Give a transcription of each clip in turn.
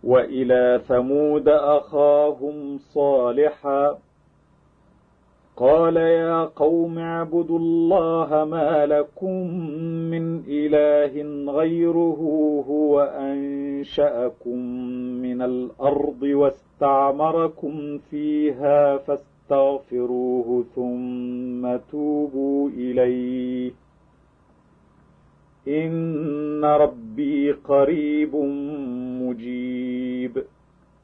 وإلى ثمود أخاهم صالحا قال يا قوم اعبدوا الله ما لكم من إله غيره هو أنشأكم من الأرض واستعمركم فيها فاستغفروه ثم توبوا إليه إن ربي قريب مجيب.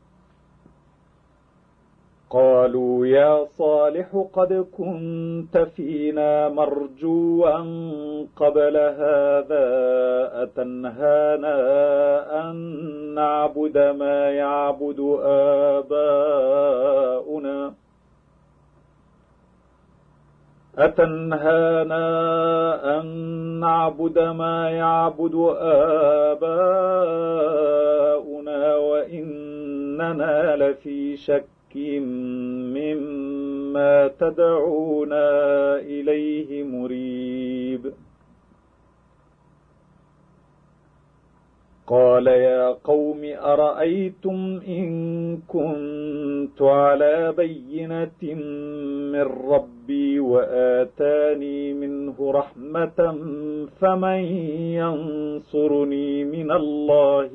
قالوا يا صالح قد كنت فينا مرجوا قبل هذا أتنهانا أن نعبد ما يعبد آباؤنا وإننا لفي شك مما تدعونا إليه مريب. قال يا قوم أرأيتم إن كنت على بينة من ربي وآتاني منه رحمة فمن ينصرني من الله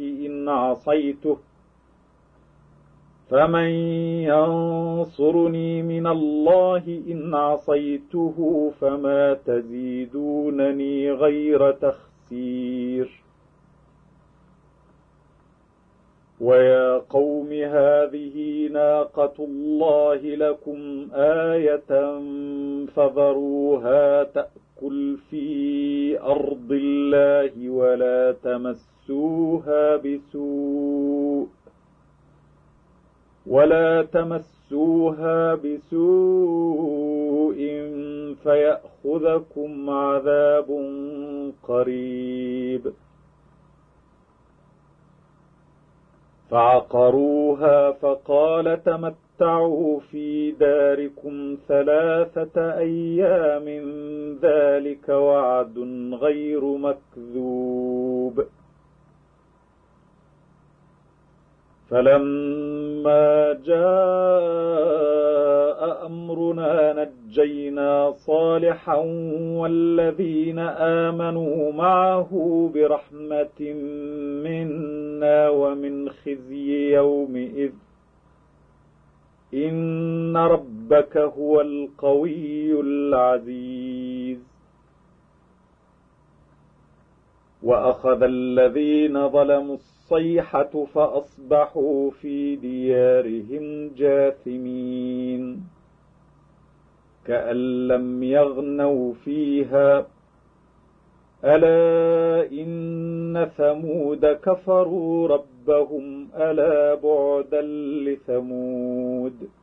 إن عصيته فما تزيدونني غير تخسير. ويا قوم هذه ناقة الله لكم آية فذروها تأكل في أرض الله ولا تمسوها بسوء فيأخذكم عذاب قريب. فعقروها فقال تمتعوا في داركم 3 أيام ذلك وعد غير مكذوب. فلما جاء أمرنا نجينا صالحا والذين آمنوا معه برحمة منا ومن خزي يومئذ إن ربك هو القوي العزيز. وأخذ الذين ظلموا الصيحة فأصبحوا في ديارهم جاثمين كأن لم يغنوا فيها ألا إن ثمود كفروا ربهم ألا بعدا لثمود.